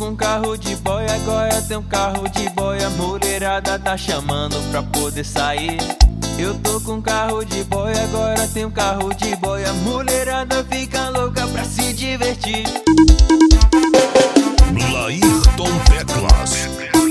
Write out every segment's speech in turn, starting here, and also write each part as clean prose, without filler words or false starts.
com um carro de boy, agora tem um carro de boy. A mulherada tá chamando pra poder sair. Eu tô com um carro de boy, agora tem um carro de boy. A mulherada fica louca pra se divertir. Laírton Teclas.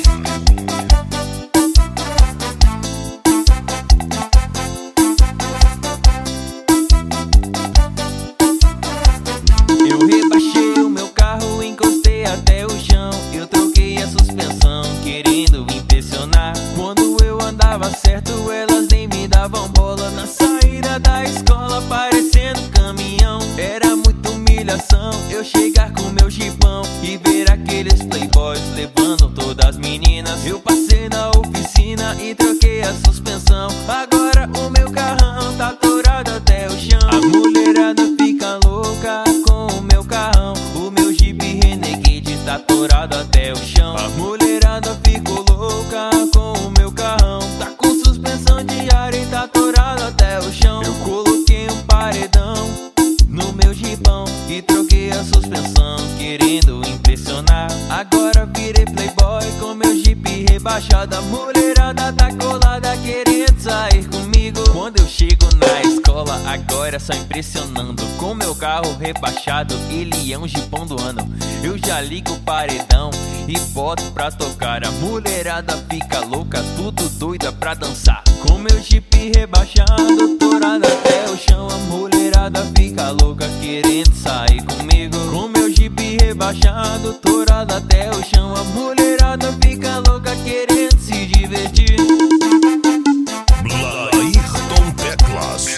Eu rebaixei o meu carro, encostei até o chão. Eu troquei a suspensão, querendo impressionar. Quando eu andava certo, elas nem me davam bola. Na saída da escola, parecendo caminhão. Era muita humilhação eu chegar com meu jipão e ver aqueles playboys levando todas as meninas. Eu passei na oficina e troquei a suspensão. Agora o meu carrão tá atorado até o chão. A mulherada fica louca com o meu carrão. O meu Jeep Renegade tá atorado até o chão. A mulherada ficou louca com o meu carrão. Tá com suspensão de ar e tá atorado até o chão. Eu coloquei um paredão no meu jipão e troquei a suspensão, querendo impressionar. Agora virei playboy com meu Jeep rebaixado. A mulherada tá colada querendo sair comigo. Quando eu chego na escola, agora é só impressionando. Com meu carro rebaixado, ele é um jipão do ano. Eu já ligo o paredão e boto pra tocar. A mulherada fica louca, tudo doida pra dançar. Com meu Jeep rebaixado, torado até o chão. A mulherada fica louca querendo sair comigo. Com meu Jeep rebaixado, torado até o chão. A mulherada fica louca querendo se divertir. Laírton Teclas.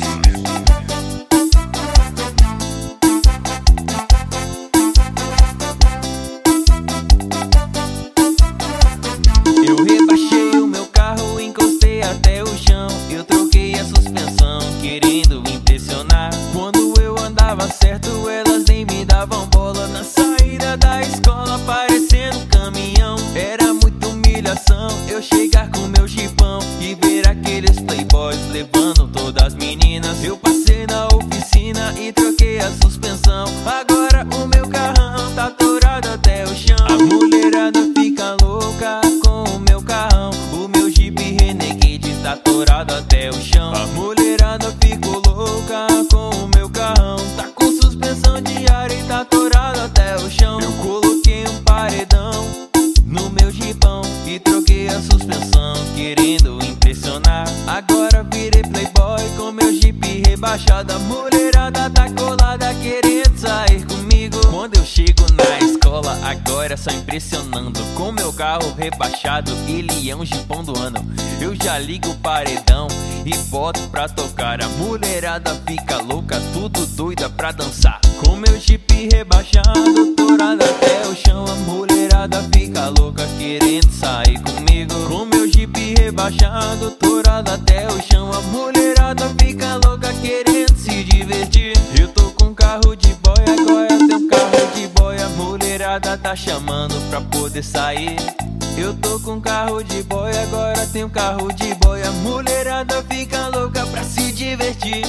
Eu rebaixei o meu carro, encostei até o chão. Eu troquei a suspensão, querendo impressionar. Quando eu andava certo, elas nem me davam bola. Na saída da escola, parecendo caminhão. Era muita humilhação eu chegar com meu jipão e ver aqueles playboys levando todas as meninas. Eu passei na oficina e troquei a suspensão. Agora o meu carrão tá atorado até o chão. A mulherada fica louca com o meu carrão. O meu Jeep Renegade tá atorado até o chão. A mulherada ficou louca com o meu carrão. Tá com suspensão de ar e tá atorado até o chão. Eu coloquei um paredão no meu jipão e troquei a suspensão, querendo impressionar. Agora virei playboy com meu Jeep rebaixado. A mulherada tá colada querendo sair comigo. Quando eu chego na escola, agora é só impressionando. Com meu carro rebaixado, ele é um jipão do ano. Eu já ligo o paredão e boto pra tocar. A mulherada fica louca, tudo doida pra dançar. Com meu Jeep rebaixado, torado até o chão. A mulherada fica louca querendo sair comigo. Com meu Jeep rebaixado, torado até o chão. A mulherada fica louca querendo se divertir. Eu tô com um carro de boy, agora tem um carro de boy. A mulherada tá chamando pra poder sair. Eu tô com um carro de boy, agora tem um carro de boy. A mulherada fica louca pra se divertir.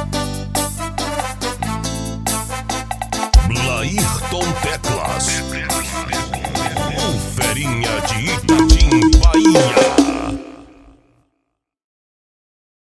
Laírton Teclas.